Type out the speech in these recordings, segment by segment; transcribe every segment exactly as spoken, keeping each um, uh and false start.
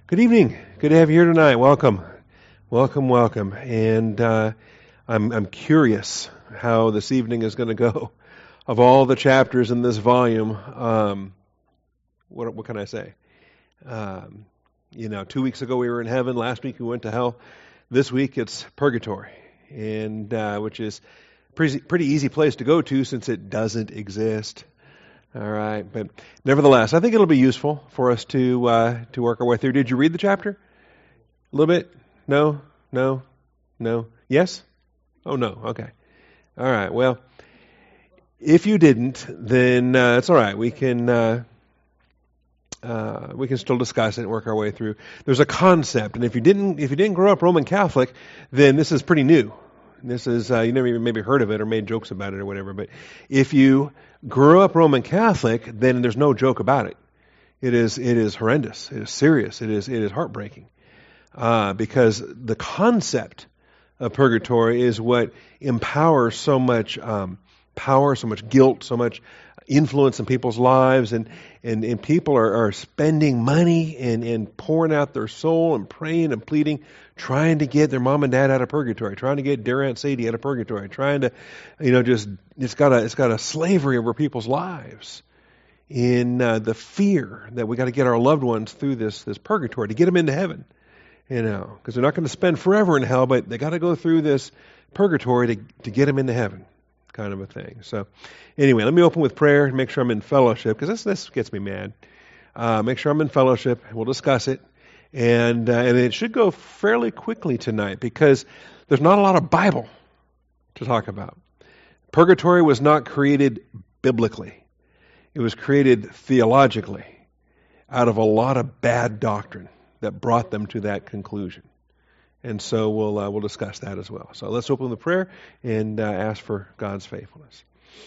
Good evening. Good to have you here tonight. Welcome. Welcome, welcome. And uh, I'm, I'm curious how this evening is going to go. Of all the chapters in this volume, um, what, what can I say? Um, you know, two weeks ago we were in heaven. Last week we went to hell. This week it's purgatory, and uh, which is pretty pretty easy place to go to since it doesn't exist. All right, but nevertheless, I think it'll be useful for us to uh, to work our way through. Did you read the chapter? A little bit? No? No? No? Yes? Oh, no. Okay. All right. Well, if you didn't, then uh, it's all right. We can uh, uh, we can still discuss it and work our way through. There's a concept, and if you didn't if you didn't grow up Roman Catholic, then this is pretty new. This is uh, you never even maybe heard of it or made jokes about it or whatever. But if you grew up Roman Catholic, then there's no joke about it. It is it is horrendous. It is serious. It is it is heartbreaking uh, because the concept of purgatory is what empowers so much um, power, so much guilt, so much influence in people's lives, and and, and people are, are spending money and, and pouring out their soul and praying and pleading, trying to get their mom and dad out of purgatory, trying to get dear Aunt Sadie out of purgatory, trying to, you know, just it's got a it's got a slavery over people's lives in uh, the fear that we got to get our loved ones through this this purgatory to get them into heaven, you know, because they're not going to spend forever in hell, but they got to go through this purgatory to to get them into heaven. Kind of a thing. So anyway, let me open with prayer and make sure I'm in fellowship, because this this gets me mad. Uh, make sure I'm in fellowship. We'll discuss it. And uh, and it should go fairly quickly tonight, because there's not a lot of Bible to talk about. Purgatory was not created biblically. It was created theologically out of a lot of bad doctrine that brought them to that conclusion. And so we'll uh, we'll discuss that as well. So let's open the prayer and uh, ask for God's faithfulness.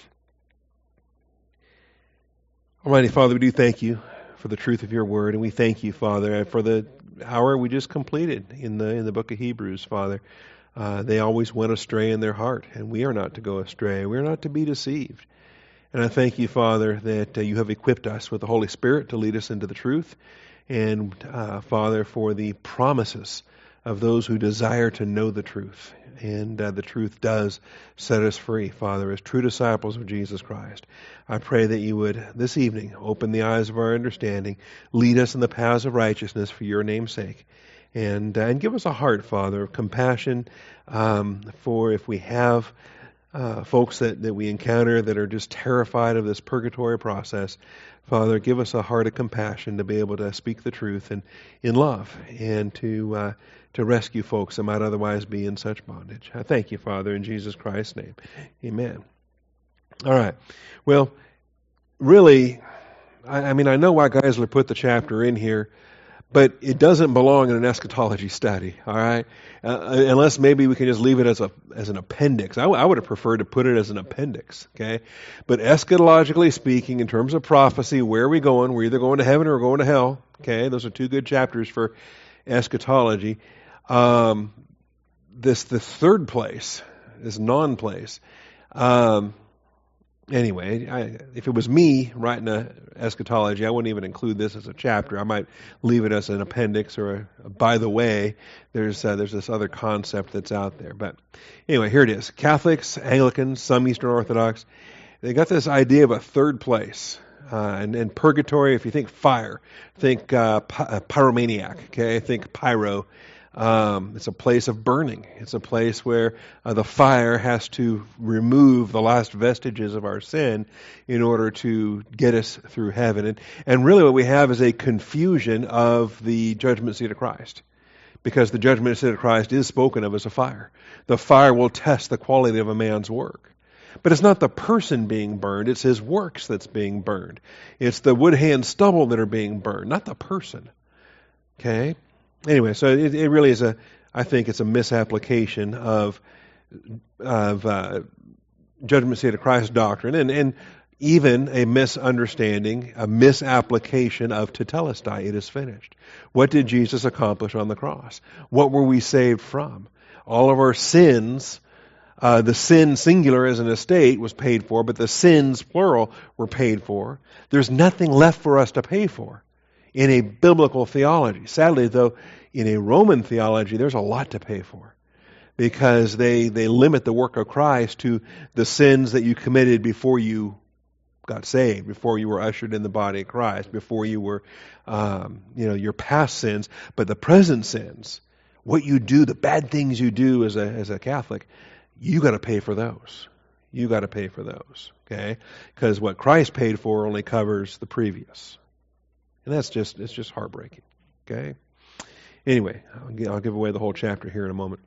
Almighty Father, we do thank you for the truth of your word, and we thank you, Father, for the hour we just completed in the in the book of Hebrews, Father. Uh, they always went astray in their heart, and we are not to go astray. We are not to be deceived. And I thank you, Father, that uh, you have equipped us with the Holy Spirit to lead us into the truth, and uh, Father, for the promises of those who desire to know the truth. And uh, the truth does set us free, Father, as true disciples of Jesus Christ. I pray that you would, this evening, open the eyes of our understanding, lead us in the paths of righteousness for your name's sake, and, uh, and give us a heart, Father, of compassion um, for if we have uh, folks that, that we encounter that are just terrified of this purgatory process. Father, give us a heart of compassion to be able to speak the truth and in love, and to uh, to rescue folks that might otherwise be in such bondage. I thank you, Father, in Jesus Christ's name. Amen. All right. Well, really, I, I mean, I know why Geisler put the chapter in here, but it doesn't belong in an eschatology study, all right? Uh, unless maybe we can just leave it as a as an appendix. I, w- I would have preferred to put it as an appendix, okay? But eschatologically speaking, in terms of prophecy, where are we going? We're either going to heaven or we're going to hell, okay? Those are two good chapters for eschatology. Um, this the third place, this non-place. Um, anyway, I, if it was me writing a eschatology, I wouldn't even include this as a chapter. I might leave it as an appendix or a, a by the way. There's uh, there's this other concept that's out there. But anyway, here it is. Catholics, Anglicans, some Eastern Orthodox, they got this idea of a third place. Uh, and, and purgatory, if you think fire, think uh, py- pyromaniac, okay? Think pyro. Um, it's a place of burning. It's a place where uh, the fire has to remove the last vestiges of our sin in order to get us through heaven. And, and really what we have is a confusion of the judgment seat of Christ, because the judgment seat of Christ is spoken of as a fire. The fire will test the quality of a man's work. But it's not the person being burned, it's his works that's being burned. It's the wood, hay, and stubble that are being burned, not the person. Okay? Anyway, so it, it really is a, I think it's a misapplication of of uh, judgment seat of Christ doctrine, and, and even a misunderstanding, a misapplication of tetelestai, it is finished. What did Jesus accomplish on the cross? What were we saved from? All of our sins, uh, the sin singular as an estate was paid for, but the sins plural were paid for. There's nothing left for us to pay for. in a biblical theology. Sadly, though, in a Roman theology, there's a lot to pay for, because they, they limit the work of Christ to the sins that you committed before you got saved, before you were ushered in the body of Christ, before you were, um, you know, your past sins, but the present sins, what you do, the bad things you do as a as a Catholic, you got to pay for those. You got to pay for those, okay? Because what Christ paid for only covers the previous, and that's just it's just heartbreaking, okay? Anyway, I'll, I'll give away the whole chapter here in a moment.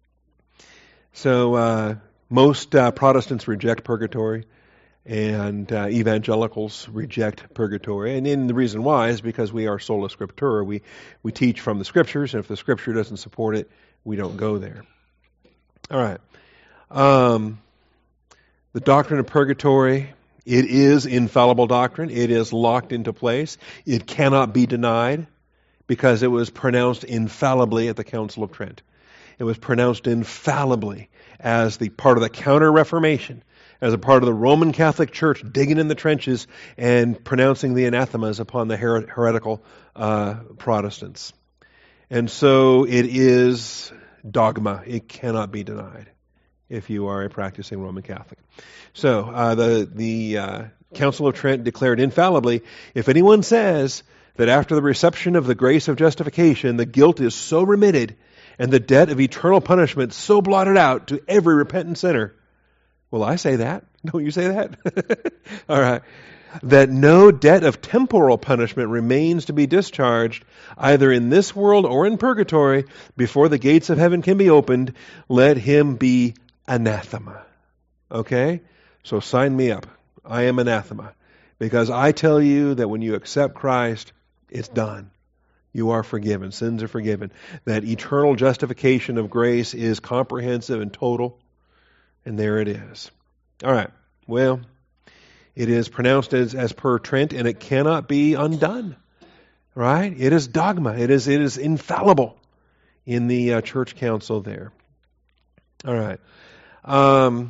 So uh, most uh, Protestants reject purgatory, and uh, evangelicals reject purgatory. And, and the reason why is because we are sola scriptura. We, we teach from the Scriptures, and if the Scripture doesn't support it, we don't go there. All right. Um, the doctrine of purgatory, it is infallible doctrine. It is locked into place. It cannot be denied because it was pronounced infallibly at the Council of Trent. It was pronounced infallibly as the part of the Counter-Reformation, as a part of the Roman Catholic Church digging in the trenches and pronouncing the anathemas upon the her- heretical uh, Protestants. And so it is dogma. It cannot be denied if you are a practicing Roman Catholic. So uh, the, the uh, Council of Trent declared infallibly, if anyone says that after the reception of the grace of justification, the guilt is so remitted and the debt of eternal punishment so blotted out to every repentant sinner. Well, I say that. Don't you say that? All right. That no debt of temporal punishment remains to be discharged, either in this world or in purgatory, before the gates of heaven can be opened, let him be anathema. Okay? So sign me up. I am anathema. Because I tell you that when you accept Christ, it's done. You are forgiven. Sins are forgiven. That eternal justification of grace is comprehensive and total. And there it is. All right. Well, it is pronounced as, as per Trent, and it cannot be undone. Right? It is dogma. It is it is infallible in the uh, church council there. All right. Um,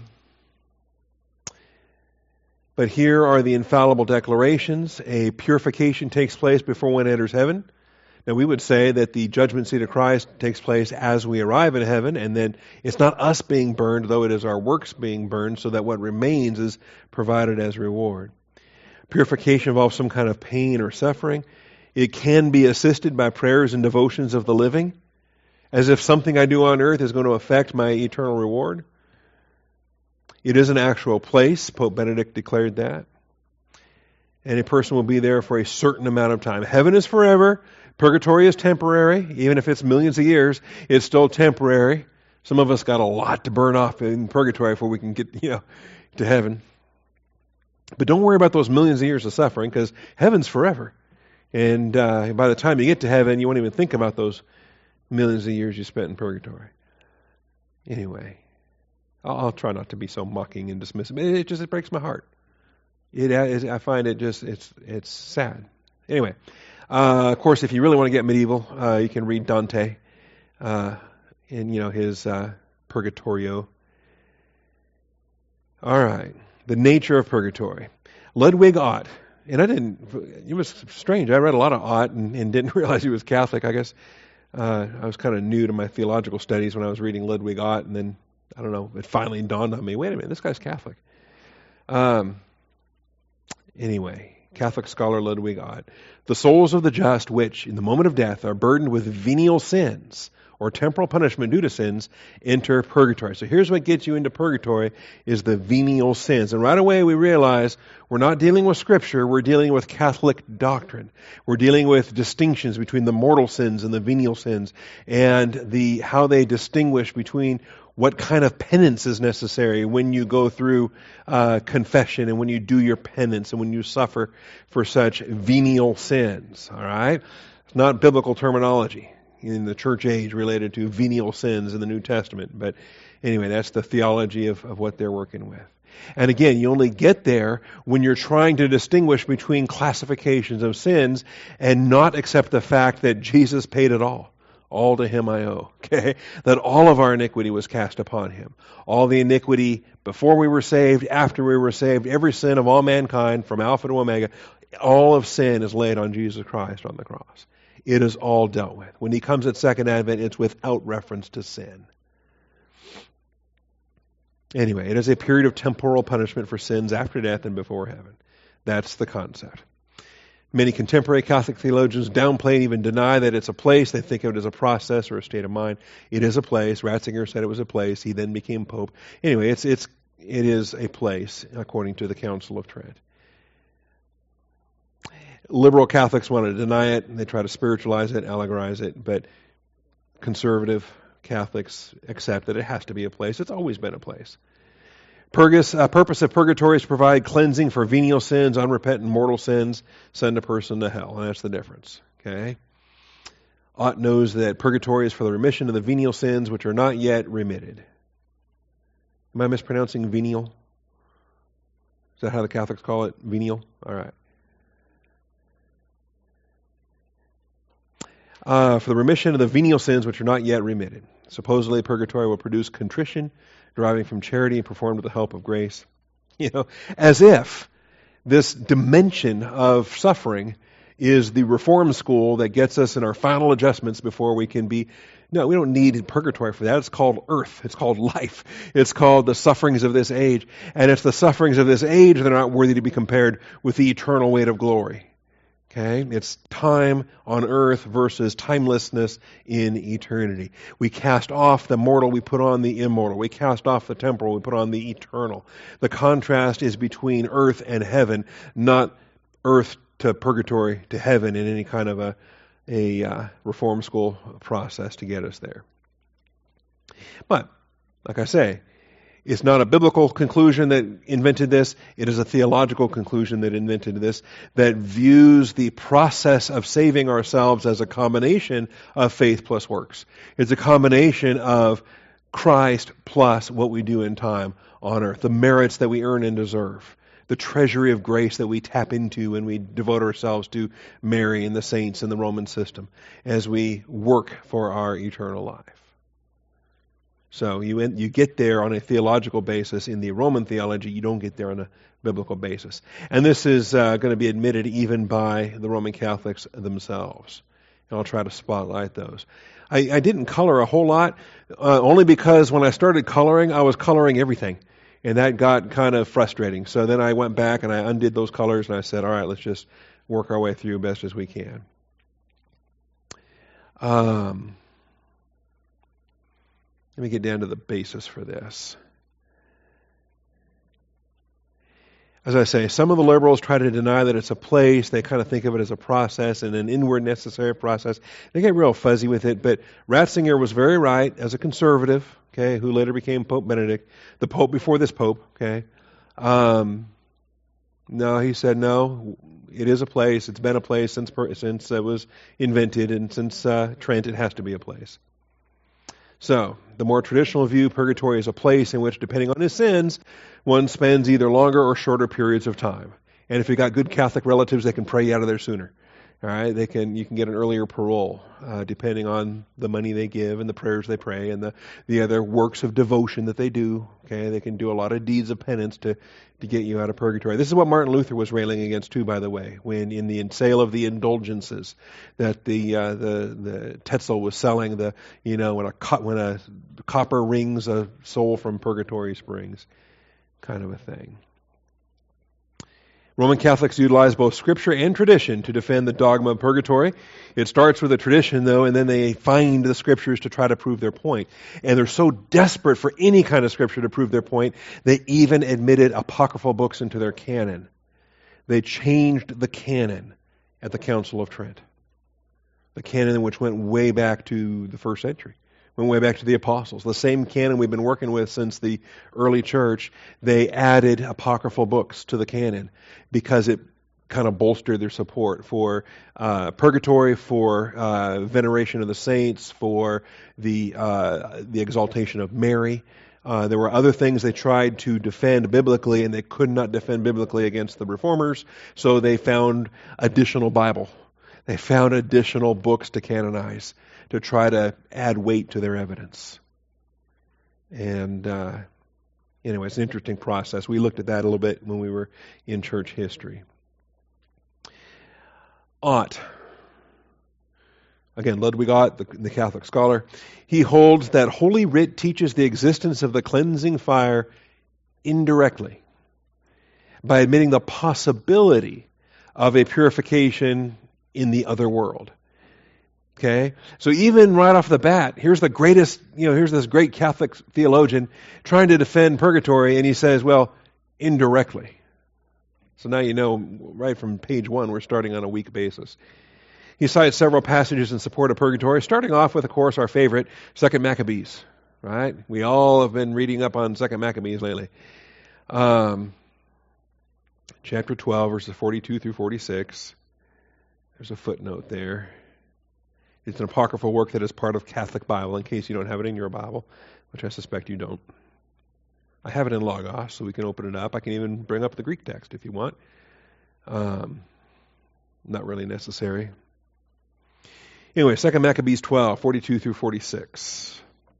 but here are the infallible declarations. A purification takes place before one enters heaven. Now, we would say that the judgment seat of Christ takes place as we arrive in heaven, and then it's not us being burned, though it is our works being burned, so that what remains is provided as reward. Purification involves some kind of pain or suffering. It can be assisted by prayers and devotions of the living, as if something I do on earth is going to affect my eternal reward. It is an actual place. Pope Benedict declared that. And a person will be there for a certain amount of time. Heaven is forever. Purgatory is temporary. Even if it's millions of years, it's still temporary. Some of us got a lot to burn off in purgatory before we can get, you know, to heaven. But don't worry about those millions of years of suffering, because heaven's forever. And uh, by the time you get to heaven, you won't even think about those millions of years you spent in purgatory. Anyway, I'll, I'll try not to be so mocking and dismissive. It, it just it breaks my heart. It, I find it just it's it's sad. Anyway. Uh, of course, if you really want to get medieval, uh, you can read Dante uh, in you know his uh, Purgatorio. All right, the nature of purgatory. Ludwig Ott, and I didn't. It was strange. I read a lot of Ott and, and didn't realize he was Catholic. I guess uh, I was kind of new to my theological studies when I was reading Ludwig Ott, and then I don't know. It finally dawned on me. Wait a minute, this guy's Catholic. Um. Anyway. Catholic scholar Ludwig Ott. The souls of the just, which in the moment of death are burdened with venial sins or temporal punishment due to sins, enter purgatory. So here's what gets you into purgatory is the venial sins. And right away we realize we're not dealing with Scripture, we're dealing with Catholic doctrine. We're dealing with distinctions between the mortal sins and the venial sins, and the how they distinguish between what kind of penance is necessary when you go through uh, confession and when you do your penance and when you suffer for such venial sins. All right? It's not biblical terminology in the church age related to venial sins in the New Testament. But anyway, that's the theology of, of what they're working with. And again, you only get there when you're trying to distinguish between classifications of sins and not accept the fact that Jesus paid it all. All to him I owe, okay? That all of our iniquity was cast upon him. All the iniquity before we were saved, after we were saved, every sin of all mankind from Alpha to Omega, All of sin is laid on Jesus Christ on the cross. It is all dealt with. When he comes at Second Advent, it's without reference to sin. Anyway, it is a period of temporal punishment for sins after death and before heaven. That's the concept. Many contemporary Catholic theologians downplay and even deny that it's a place. They think of it as a process or a state of mind. It is a place. Ratzinger said it was a place. He then became Pope. Anyway, it's it's it is a place according to the Council of Trent. Liberal Catholics want to deny it, and they try to spiritualize it, allegorize it, but conservative Catholics accept that it has to be a place. It's always been a place. Purgus, uh, purpose of purgatory is to provide cleansing for venial sins, unrepentant mortal sins, send a person to hell, and that's the difference. Okay. Ott knows that purgatory is for the remission of the venial sins which are not yet remitted. Am I mispronouncing venial? Is that how the Catholics call it? Venial? All right. Uh, for the remission of the venial sins which are not yet remitted. Supposedly, purgatory will produce contrition, deriving from charity and performed with the help of grace. You know, as if this dimension of suffering is the reform school that gets us in our final adjustments before we can be... No, we don't need purgatory for that. It's called earth. It's called life. It's called the sufferings of this age. And it's the sufferings of this age that are not worthy to be compared with the eternal weight of glory. Okay, it's time on earth versus timelessness in eternity. We cast off the mortal, we put on the immortal. We cast off the temporal, we put on the eternal. The contrast is between earth and heaven, not earth to purgatory to heaven in any kind of a, a uh, reform school process to get us there. But, like I say, it's not a biblical conclusion that invented this. It is a theological conclusion that invented this, that views the process of saving ourselves as a combination of faith plus works. It's a combination of Christ plus what we do in time on earth, the merits that we earn and deserve, the treasury of grace that we tap into when we devote ourselves to Mary and the saints in the Roman system as we work for our eternal life. So you you get there on a theological basis in the Roman theology. You don't get there on a biblical basis. And this is uh, going to be admitted even by the Roman Catholics themselves. And I'll try to spotlight those. I, I didn't color a whole lot, uh, only because when I started coloring, I was coloring everything. And that got kind of frustrating. So then I went back and I undid those colors and I said, all right, let's just work our way through best as we can. Um... Let me get down to the basis for this. As I say, some of the liberals try to deny that it's a place. They kind of think of it as a process and an inward necessary process. They get real fuzzy with it, but Ratzinger was very right as a conservative, okay, who later became Pope Benedict, the Pope before this Pope, okay. Um, no, he said no, it is a place. It's been a place since since it was invented, and since uh, Trent, it has to be a place. So, the more traditional view, purgatory is a place in which, depending on his sins, one spends either longer or shorter periods of time. And if you've got good Catholic relatives, they can pray you out of there sooner. All right, they can. You can get an earlier parole, uh, depending on the money they give and the prayers they pray and the, the other works of devotion that they do. Okay, they can do a lot of deeds of penance to, to get you out of purgatory. This is what Martin Luther was railing against too, by the way, when in the sale of the indulgences that the uh, the the Tetzel was selling, the you know when a co- when a copper rings a soul from purgatory springs, kind of a thing. Roman Catholics utilize both Scripture and tradition to defend the dogma of purgatory. It starts with a tradition, though, and then they find the Scriptures to try to prove their point. And they're so desperate for any kind of Scripture to prove their point, they even admitted apocryphal books into their canon. They changed the canon at the Council of Trent. The canon which went way back to the first century. Went way back to the apostles. The same canon we've been working with since the early church, they added apocryphal books to the canon because it kind of bolstered their support for uh, purgatory, for uh, veneration of the saints, for the uh, the exaltation of Mary. Uh, there were other things they tried to defend biblically, and they could not defend biblically against the reformers, so they found additional Bible. They found additional books to canonize, to try to add weight to their evidence. And uh, anyway, it's an interesting process. We looked at that a little bit when we were in church history. Ought. Again, Ludwig Ott, the, the Catholic scholar, he holds that Holy Writ teaches the existence of the cleansing fire indirectly by admitting the possibility of a purification in the other world. Okay? So even right off the bat, here's the greatest, you know, here's this great Catholic theologian trying to defend purgatory, and he says, well, indirectly. So now you know, right from page one, we're starting on a weak basis. He cites several passages in support of purgatory, starting off with, of course, our favorite, Second Maccabees. Right? We all have been reading up on Second Maccabees lately. Um, chapter twelve, verses forty-two through forty-six. There's a footnote there. It's an apocryphal work that is part of Catholic Bible, in case you don't have it in your Bible, which I suspect you don't. I have it in Logos, so we can open it up. I can even bring up the Greek text if you want. Um, not really necessary. Anyway, Second Maccabees twelve, forty-two through forty-six.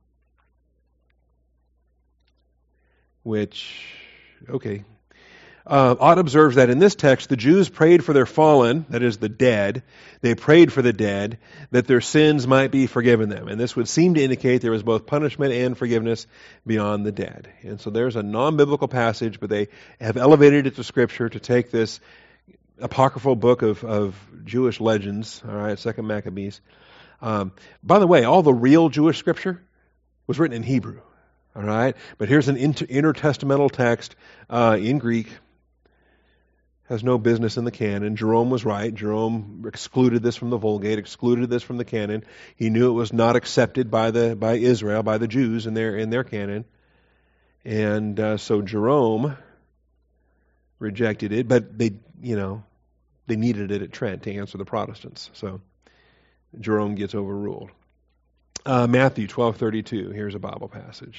Which, okay. Uh, Ott observes that in this text, the Jews prayed for their fallen, that is the dead. They prayed for the dead, that their sins might be forgiven them. And this would seem to indicate there was both punishment and forgiveness beyond the dead. And so there's a non-biblical passage, but they have elevated it to Scripture to take this apocryphal book of, of Jewish legends, all right, Second Maccabees. Um, by the way, all the real Jewish Scripture was written in Hebrew, all right? But here's an inter- intertestamental text uh, in Greek. Has no business in the canon. Jerome was right. Jerome excluded this from the Vulgate, excluded this from the canon. He knew it was not accepted by the by Israel, by the Jews in their in their canon, and uh, so Jerome rejected it. But they, you know, they needed it at Trent to answer the Protestants. So Jerome gets overruled. Uh, Matthew twelve thirty-two. Here's a Bible passage.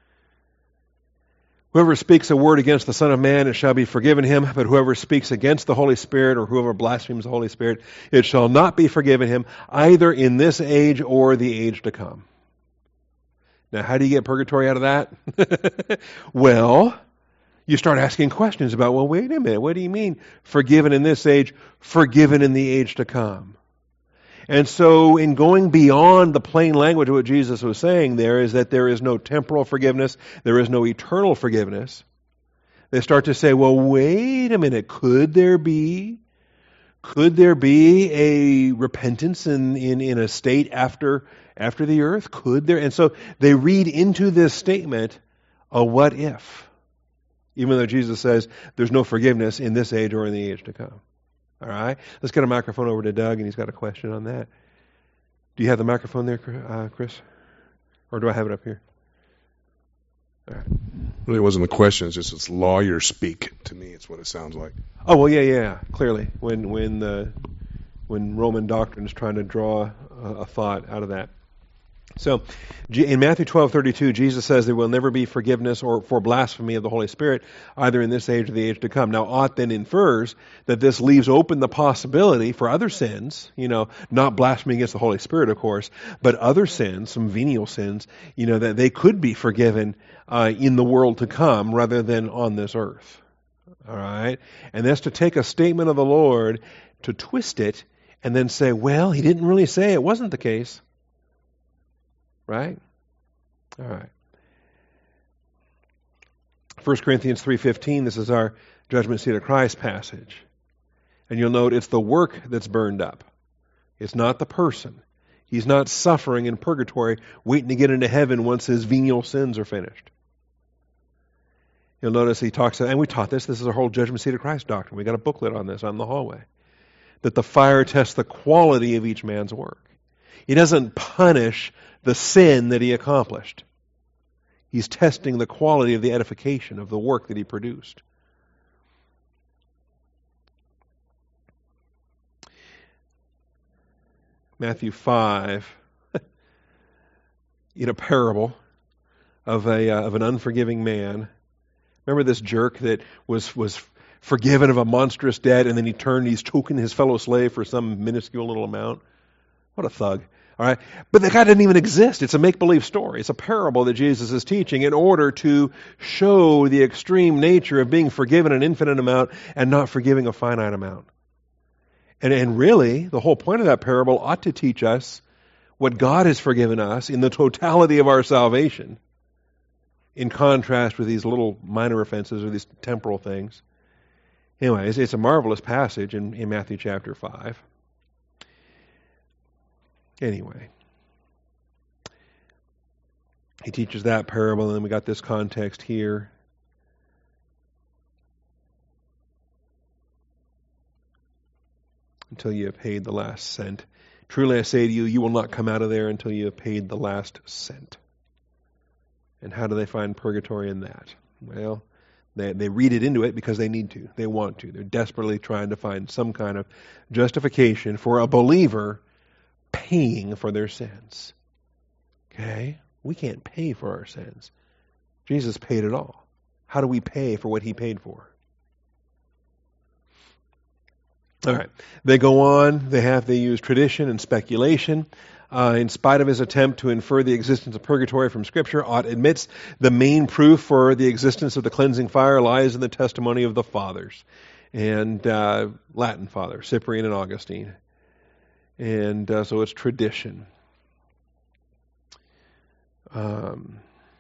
Whoever speaks a word against the Son of Man, it shall be forgiven him. But whoever speaks against the Holy Spirit, or whoever blasphemes the Holy Spirit, it shall not be forgiven him, either in this age or the age to come. Now, how do you get purgatory out of that? Well, you start asking questions about, well, wait a minute, what do you mean forgiven in this age, forgiven in the age to come? And so in going beyond the plain language of what Jesus was saying there is that there is no temporal forgiveness, there is no eternal forgiveness. They start to say, well, wait a minute, could there be, could there be a repentance in, in, in a state after, after the earth? Could there? And so they read into this statement a what if, even though Jesus says there's no forgiveness in this age or in the age to come. All right, let's get a microphone over to Doug, and he's got a question on that. Do you have the microphone there, uh, Chris? Or do I have it up here? All right. Really wasn't a question, it's just it's lawyer speak to me, it's what it sounds like. Oh, well, yeah, yeah, clearly. When when the when Roman doctrine is trying to draw a, a thought out of that. So, in Matthew twelve thirty-two, Jesus says there will never be forgiveness or for blasphemy of the Holy Spirit, either in this age or the age to come. Now, Ott then infers that this leaves open the possibility for other sins, you know, not blasphemy against the Holy Spirit, of course, but other sins, some venial sins, you know, that they could be forgiven uh, in the world to come rather than on this earth. All right? And that's to take a statement of the Lord, to twist it, and then say, well, he didn't really say it wasn't the case. Right? All right. First Corinthians three fifteen, this is our judgment seat of Christ passage. And you'll note it's the work that's burned up. It's not the person. He's not suffering in purgatory, waiting to get into heaven once his venial sins are finished. You'll notice he talks, and we taught this, this is our whole judgment seat of Christ doctrine. We got a booklet on this on the hallway. That the fire tests the quality of each man's work. He doesn't punish the sin that he accomplished. He's testing the quality of the edification of the work that he produced. Matthew five, in a parable of a uh, of an unforgiving man. Remember this jerk that was was forgiven of a monstrous debt, and then he turned, he's choking his fellow slave for some minuscule little amount? What a thug. All right, but the guy didn't even exist. It's a make-believe story. It's a parable that Jesus is teaching in order to show the extreme nature of being forgiven an infinite amount and not forgiving a finite amount. And, and really, the whole point of that parable ought to teach us what God has forgiven us in the totality of our salvation, in contrast with these little minor offenses or these temporal things. Anyway, it's, it's a marvelous passage in, in Matthew chapter five. Anyway, he teaches that parable, and then we got this context here. Until you have paid the last cent. Truly I say to you, you will not come out of there until you have paid the last cent. And how do they find purgatory in that? Well, they, they read it into it because they need to. They want to. They're desperately trying to find some kind of justification for a believer paying for their sins. Okay? We can't pay for our sins. Jesus paid it all. How do we pay for what he paid for? All right. They go on. They have they use tradition and speculation. Uh, in spite of his attempt to infer the existence of purgatory from Scripture, Ott admits the main proof for the existence of the cleansing fire lies in the testimony of the fathers, and uh, Latin fathers, Cyprian and Augustine. And uh, so it's tradition. Um,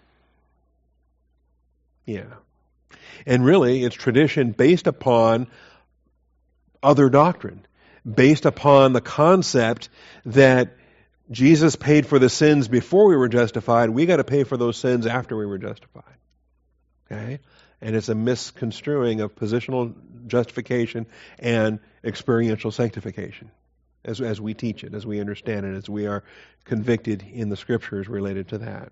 yeah. And really, it's tradition based upon other doctrine, based upon the concept that Jesus paid for the sins before we were justified. We got to pay for those sins after we were justified. Okay? And it's a misconstruing of positional justification and experiential sanctification as, as we teach it, as we understand it, as we are convicted in the Scriptures related to that.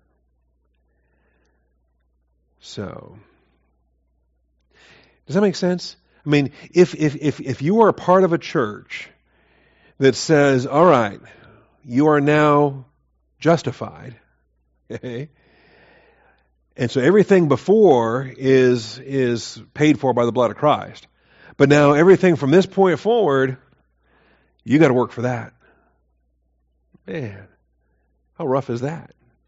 So, does that make sense? I mean, if, if, if, if you are a part of a church that says, all right, you are now justified, okay, and so everything before is, is paid for by the blood of Christ, but now everything from this point forward, you got to work for that. Man, how rough is that?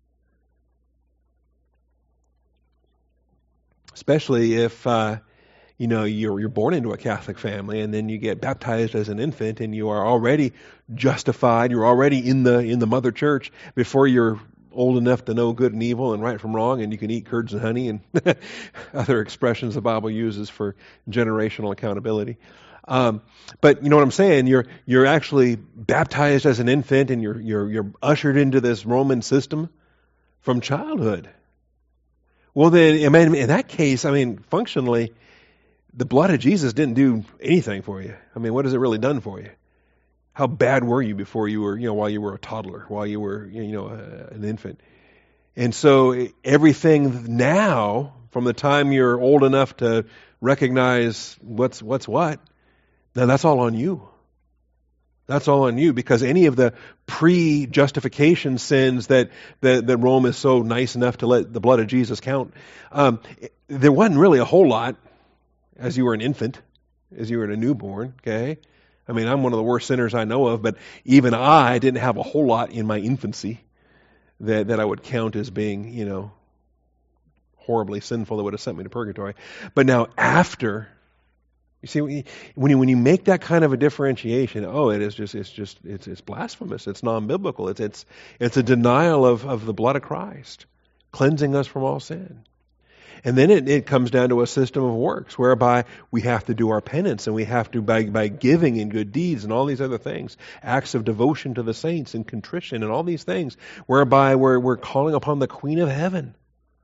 Especially if, uh, you know, you're, you're born into a Catholic family and then you get baptized as an infant and you are already justified. You're already in the, in the mother church before you're old enough to know good and evil and right from wrong, and you can eat curds and honey and other expressions the Bible uses for generational accountability. Um, but you know what I'm saying? You're, you're actually baptized as an infant and you're, you're, you're ushered into this Roman system from childhood. Well then, I mean, in that case, I mean, functionally, the blood of Jesus didn't do anything for you. I mean, what has it really done for you? How bad were you before you were, you know, while you were a toddler, while you were, you know, uh, an infant? And so everything now, from the time you're old enough to recognize what's what's what, now that's all on you. That's all on you, because any of the pre-justification sins that, that, that Rome is so nice enough to let the blood of Jesus count, um, there wasn't really a whole lot as you were an infant, as you were a newborn, okay? I mean, I'm one of the worst sinners I know of, but even I didn't have a whole lot in my infancy that, that I would count as being, you know, horribly sinful that would have sent me to purgatory. But now after, you see, when you, when you make that kind of a differentiation, oh, it is just, it's just, it's, it's blasphemous. It's non-biblical. It's, it's, it's a denial of, of the blood of Christ, cleansing us from all sin. And then it, it comes down to a system of works whereby we have to do our penance and we have to, by, by giving and good deeds and all these other things, acts of devotion to the saints and contrition and all these things, whereby we're, we're calling upon the Queen of Heaven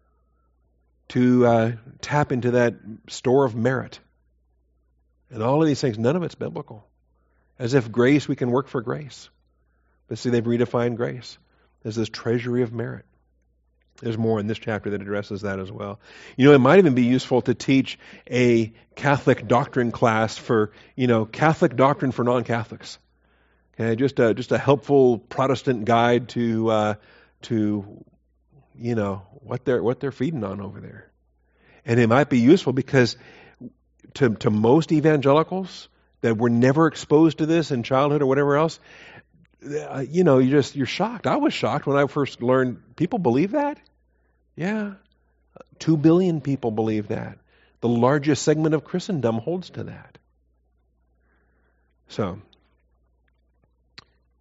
to uh, tap into that store of merit. And all of these things, none of it's biblical. As if grace, we can work for grace. But see, they've redefined grace as this treasury of merit. There's more in this chapter that addresses that as well. You know, it might even be useful to teach a Catholic doctrine class for, you know, Catholic doctrine for non-Catholics. Okay, just a just a helpful Protestant guide to uh, to you know what they're what they're feeding on over there. And it might be useful because to to most evangelicals that were never exposed to this in childhood or whatever else, uh, you know, you just you're shocked. I was shocked when I first learned people believe that. Yeah, two billion people believe that. The largest segment of Christendom holds to that. So,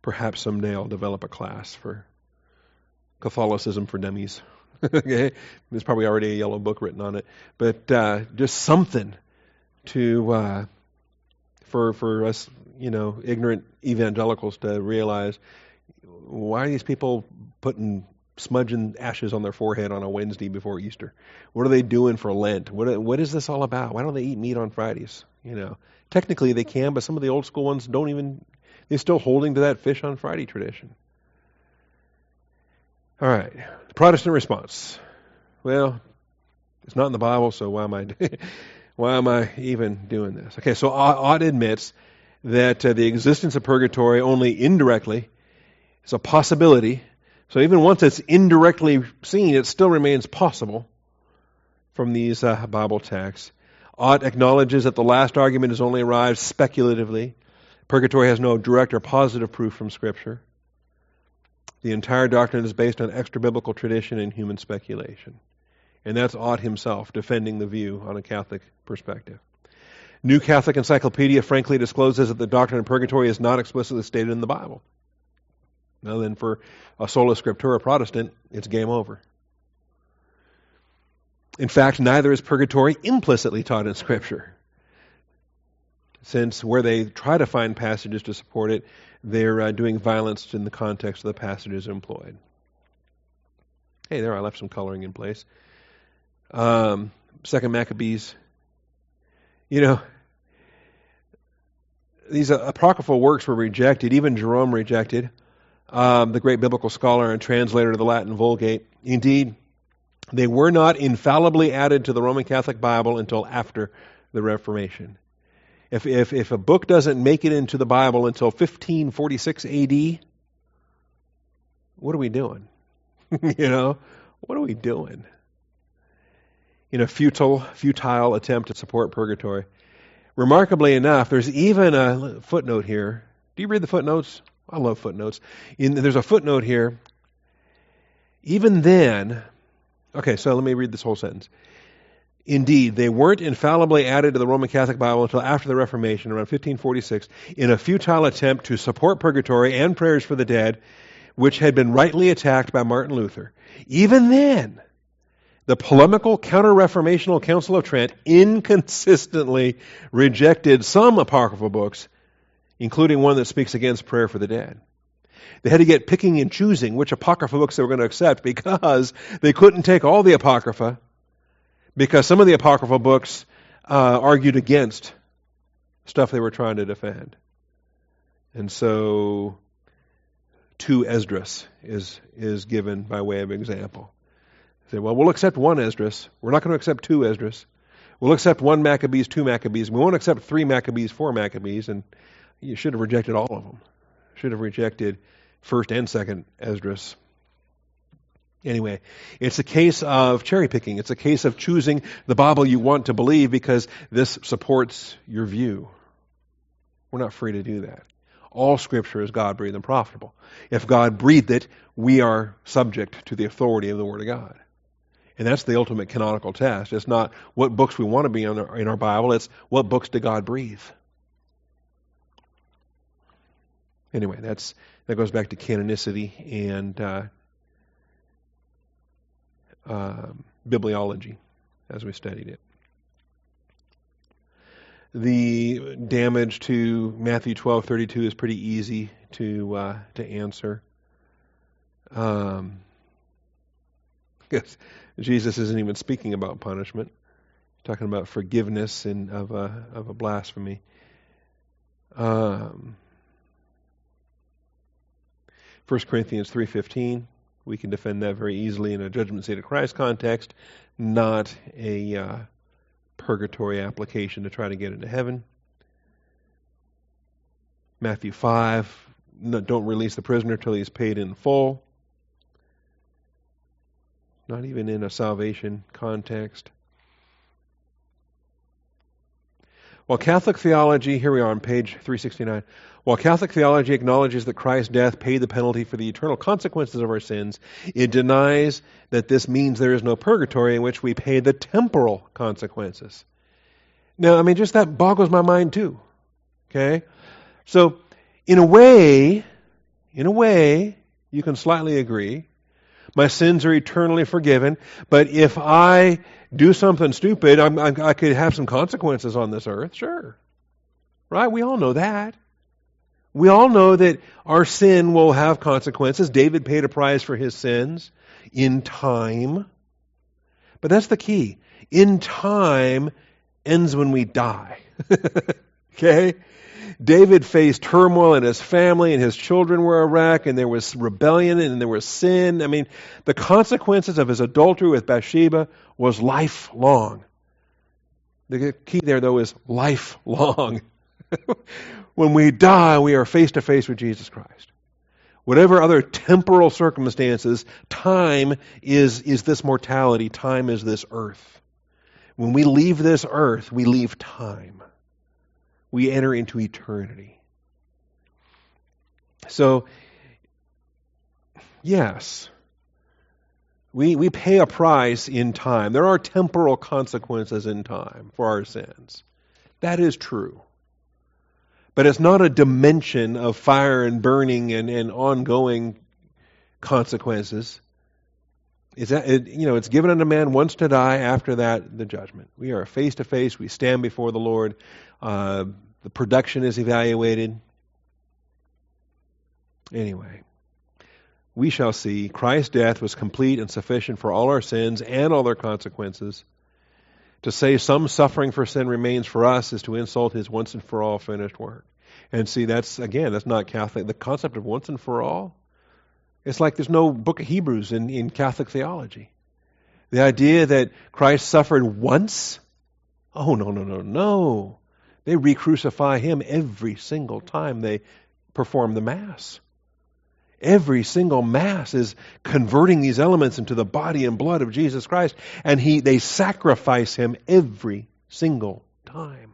Perhaps someday I'll develop a class for Catholicism for dummies. Okay, there's probably already a yellow book written on it, but uh, just something to uh, for for us, you know, ignorant evangelicals to realize, why are these people putting smudging ashes on their forehead on a Wednesday before Easter? What are they doing for Lent? What what is this all about? Why don't they eat meat on Fridays? You know, technically they can, but some of the old school ones don't even. They're still holding to that fish on Friday tradition. All right, the Protestant response. Well, it's not in the Bible, so why am I why am I even doing this? Okay, so Ott admits that uh, the existence of purgatory only indirectly is a possibility. So even once it's indirectly seen, it still remains possible from these uh, Bible texts. Ott acknowledges that the last argument has only arrived speculatively. Purgatory has no direct or positive proof from Scripture. The entire doctrine is based on extra-biblical tradition and human speculation. And that's Ott himself defending the view on a Catholic perspective. New Catholic Encyclopedia frankly discloses that the doctrine of purgatory is not explicitly stated in the Bible. Now then, for a sola scriptura Protestant, it's game over. In fact, neither is purgatory implicitly taught in Scripture, since where they try to find passages to support it, they're uh, doing violence in the context of the passages employed. Hey, there, I left some coloring in place. Um, Second Maccabees. You know, these uh, apocryphal works were rejected. Even Jerome rejected, um, the great biblical scholar and translator of the Latin Vulgate. Indeed, they were not infallibly added to the Roman Catholic Bible until after the Reformation. If, if, if a book doesn't make it into the Bible until fifteen forty-six A D, what are we doing? You know, what are we doing? In a futile, futile attempt to support purgatory. Remarkably enough, there's even a footnote here. Do you read the footnotes? I love footnotes. In, there's a footnote here. Even then, okay, so let me read this whole sentence. Indeed, they weren't infallibly added to the Roman Catholic Bible until after the Reformation, around fifteen forty-six, in a futile attempt to support purgatory and prayers for the dead, which had been rightly attacked by Martin Luther. Even then, the polemical counter-reformational Council of Trent inconsistently rejected some apocryphal books, including one that speaks against prayer for the dead. They had to get picking and choosing which apocryphal books they were going to accept because they couldn't take all the apocrypha, because some of the apocryphal books uh, argued against stuff they were trying to defend. And so, two Esdras is, is given by way of example. Say, well, we'll accept one Esdras. We're not going to accept two Esdras. We'll accept one Maccabees, two Maccabees. We won't accept three Maccabees, four Maccabees. And you should have rejected all of them. Should have rejected first and second Esdras. Anyway, it's a case of cherry picking. It's a case of choosing the Bible you want to believe because this supports your view. We're not free to do that. All Scripture is God-breathed and profitable. If God breathed it, we are subject to the authority of the Word of God. And that's the ultimate canonical test. It's not what books we want to be in our, in our Bible. It's what books did God breathe. Anyway, that's that goes back to canonicity and uh, um, bibliology as we studied it. The damage to Matthew twelve thirty-two is pretty easy to uh, to answer. Um, because Jesus isn't even speaking about punishment; he's talking about forgiveness and of a of a blasphemy. Um, First Corinthians three fifteen, we can defend that very easily in a judgment seat of Christ context, not a uh, purgatory application to try to get into heaven. Matthew five, no, don't release the prisoner till he's paid in full. Not even in a salvation context. While Catholic theology, here we are on page three sixty-nine, while Catholic theology acknowledges that Christ's death paid the penalty for the eternal consequences of our sins, it denies that this means there is no purgatory in which we pay the temporal consequences. Now, I mean, just that boggles my mind too. Okay? So, in a way, In a way, you can slightly agree. My sins are eternally forgiven, but if I do something stupid, I'm, I, I could have some consequences on this earth. Sure. Right? We all know that. We all know that our sin will have consequences. David paid a price for his sins in time. But that's the key. In time ends when we die. Okay? David faced turmoil in his family, and his children were a wreck, and there was rebellion, and there was sin. I mean, the consequences of his adultery with Bathsheba was lifelong. The key there, though, is lifelong. When we die, we are face to face with Jesus Christ. Whatever other temporal circumstances, time is, is this mortality. Time is this earth. When we leave this earth, we leave time. We enter into eternity. So, yes, we, we pay a price in time. There are temporal consequences in time for our sins. That is true. But it's not a dimension of fire and burning and, and ongoing consequences. It's, that, it, you know, it's given unto man once to die, after that, the judgment. We are face to face. We stand before the Lord. Uh, the production is evaluated. Anyway, we shall see Christ's death was complete and sufficient for all our sins and all their consequences. To say some suffering for sin remains for us is to insult his once and for all finished work. And see, that's, again, that's not Catholic. The concept of once and for all, it's like there's no book of Hebrews in, in Catholic theology. The idea that Christ suffered once? Oh, no, no, no, no. They re-crucify him every single time they perform the Mass. Every single Mass is converting these elements into the body and blood of Jesus Christ, and he they sacrifice him every single time.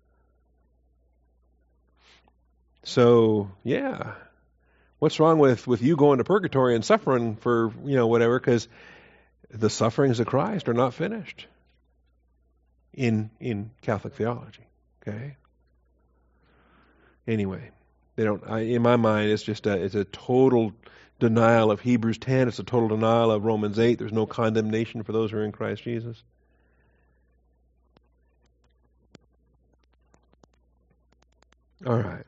So, yeah, what's wrong with, with you going to purgatory and suffering for, you know, whatever, because the sufferings of Christ are not finished in in Catholic theology, okay? Anyway. They don't. I, in my mind, it's just a, it's a total denial of Hebrews ten. It's a total denial of Romans eight. There's no condemnation for those who are in Christ Jesus. All right.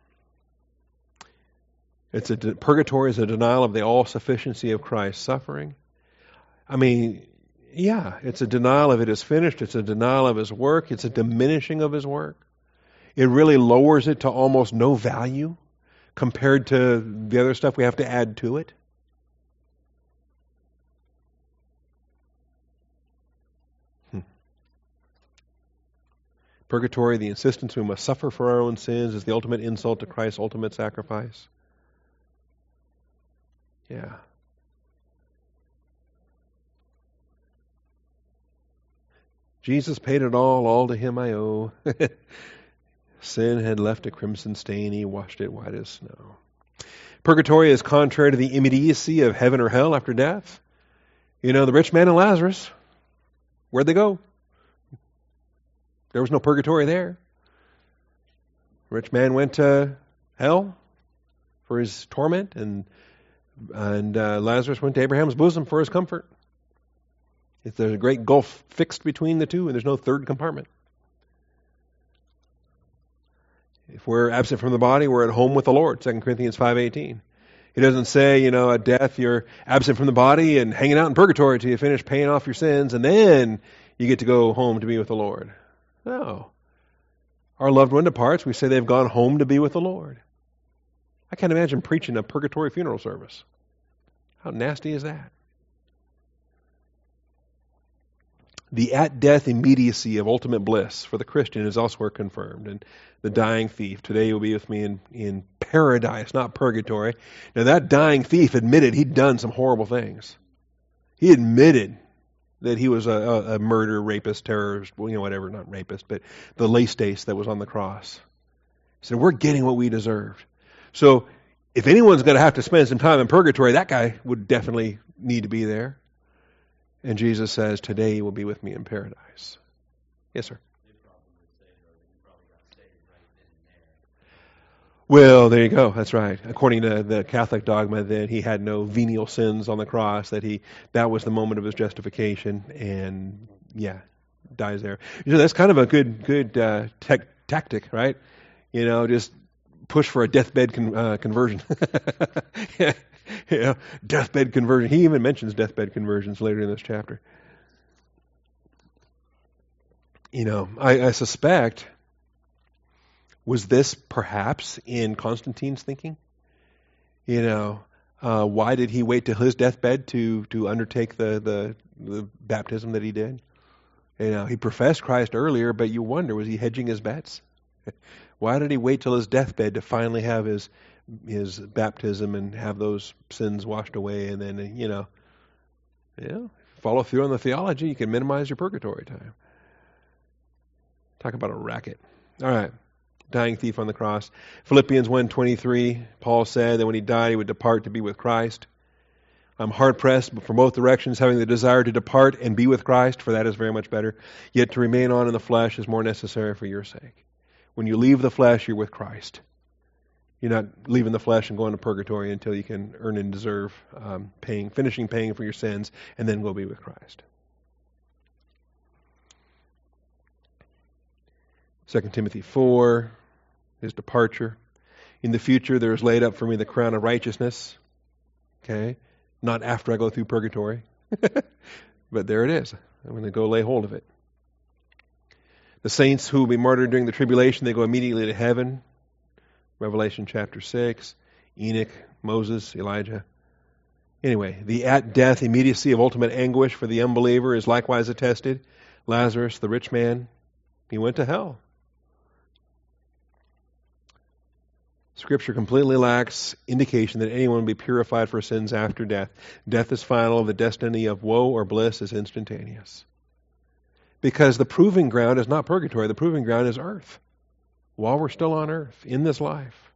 It's a purgatory is a denial of the all sufficiency of Christ's suffering. I mean, yeah, it's a denial of it is finished. It's a denial of his work. It's a diminishing of his work. It really lowers it to almost no value compared to the other stuff we have to add to it. Hmm. Purgatory, the insistence we must suffer for our own sins, is the ultimate insult to Christ's ultimate sacrifice. Yeah. Jesus paid it all, all to him I owe. Sin had left a crimson stain, he washed it white as snow. Purgatory is contrary to the immediacy of heaven or hell after death. You know, the rich man and Lazarus, where'd they go? There was no purgatory there. The rich man went to hell for his torment, and and uh, Lazarus went to Abraham's bosom for his comfort. If there's a great gulf fixed between the two, and there's no third compartment. If we're absent from the body, we're at home with the Lord, Second Corinthians five eighteen. He doesn't say, you know, at death you're absent from the body and hanging out in purgatory until you finish paying off your sins, and then you get to go home to be with the Lord. No. Our loved one departs, we say they've gone home to be with the Lord. I can't imagine preaching a purgatory funeral service. How nasty is that? The at-death immediacy of ultimate bliss for the Christian is elsewhere confirmed. And the dying thief, today you'll be with me in, in paradise, not purgatory. Now that dying thief admitted he'd done some horrible things. He admitted that he was a, a, a murderer, rapist, terrorist, well, you know, whatever, not rapist, but the laistace that was on the cross. He said, we're getting what we deserved. So if anyone's going to have to spend some time in purgatory, that guy would definitely need to be there. And Jesus says, today you will be with me in paradise. Yes, sir. Well, there you go. That's right. According to the Catholic dogma, that he had no venial sins on the cross. That he that was the moment of his justification, and yeah, dies there. You know, that's kind of a good good uh, tech, tactic, right? You know, just push for a deathbed con, uh, conversion. yeah, yeah, deathbed conversion. He even mentions deathbed conversions later in this chapter. You know, I, I suspect, was this perhaps in Constantine's thinking? You know, uh, why did he wait till his deathbed to to undertake the, the the baptism that he did? You know, he professed Christ earlier, but you wonder, was he hedging his bets? Why did he wait till his deathbed to finally have his his baptism and have those sins washed away, and then, you know, yeah, follow through on the theology, you can minimize your purgatory time. Talk about a racket. All right. Dying thief on the cross. Philippians one twenty-three, Paul said that when he died, he would depart to be with Christ. I'm hard-pressed from both directions, having the desire to depart and be with Christ, for that is very much better. Yet to remain on in the flesh is more necessary for your sake. When you leave the flesh, you're with Christ. You're not leaving the flesh and going to purgatory until you can earn and deserve um, paying, finishing paying for your sins, and then go be with Christ. Second Timothy four, his departure. In the future, there is laid up for me the crown of righteousness. Okay? Not after I go through purgatory. But there it is. I'm going to go lay hold of it. The saints who will be martyred during the tribulation, they go immediately to heaven. Revelation chapter six. Enoch, Moses, Elijah. Anyway, the at death immediacy of ultimate anguish for the unbeliever is likewise attested. Lazarus, the rich man, he went to hell. Scripture completely lacks indication that anyone will be purified for sins after death. Death is final. The destiny of woe or bliss is instantaneous. Because the proving ground is not purgatory. The proving ground is earth. While we're still on earth, in this life.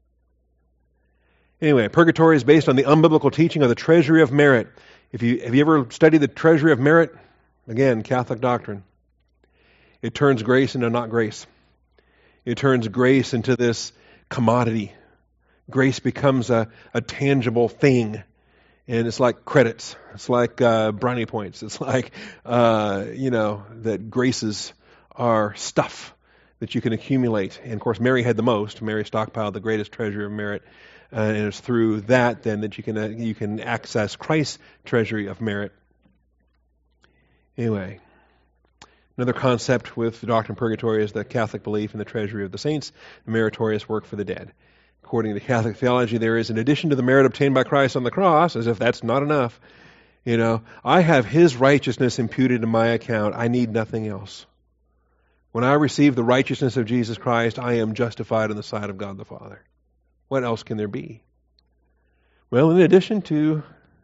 Anyway, purgatory is based on the unbiblical teaching of the treasury of merit. If you have you ever studied the treasury of merit? Again, Catholic doctrine. It turns grace into not grace. It turns grace into this commodity. Grace becomes a, a tangible thing. And it's like credits. It's like uh, brownie points. It's like, uh, you know, that graces are stuff that you can accumulate. And of course, Mary had the most. Mary stockpiled the greatest treasure of merit. Uh, and it's through that then that you can uh, you can access Christ's treasury of merit. Anyway, another concept with the doctrine of purgatory is the Catholic belief in the treasury of the saints, the meritorious work for the dead. According to Catholic theology, there is, in addition to the merit obtained by Christ on the cross, as if that's not enough, you know, I have His righteousness imputed to my account. I need nothing else. When I receive the righteousness of Jesus Christ, I am justified in the sight of God the Father. What else can there be? Well, in addition to,